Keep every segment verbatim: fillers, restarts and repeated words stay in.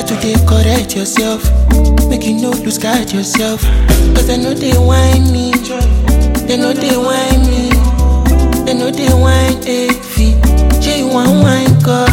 to dey correct yourself. Make you no lose guard yourself. Cause they know they whine me. They know they whine me. They know they whine A V. J one wine girl.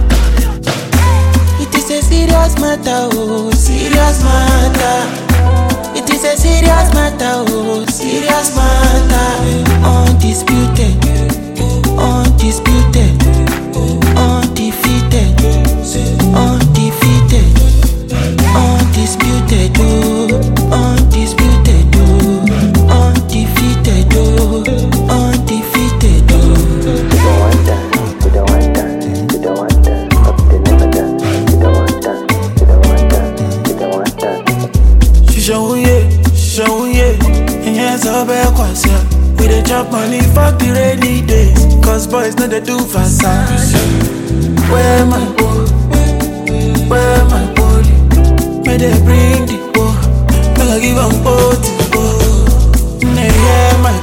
It is a serious matter, oh, serious matter. It is a serious matter, oh, serious matter. Undisputed, undisputed, undefeated, undefeated, undisputed, oh, undisputed, oh, undefeated, oh, undefeated, oh. We don't want that, we don't want that, we don't want that, up they never done. We don't want that, we don't want that, we don't want that. She show yeah, she show yeah, and yes I bear myself. We dey chop money, fuck the rainy days. Cause boys know they do facade. Where my boy, where my boy? May they bring the boy, make I give them both the boy. They hear my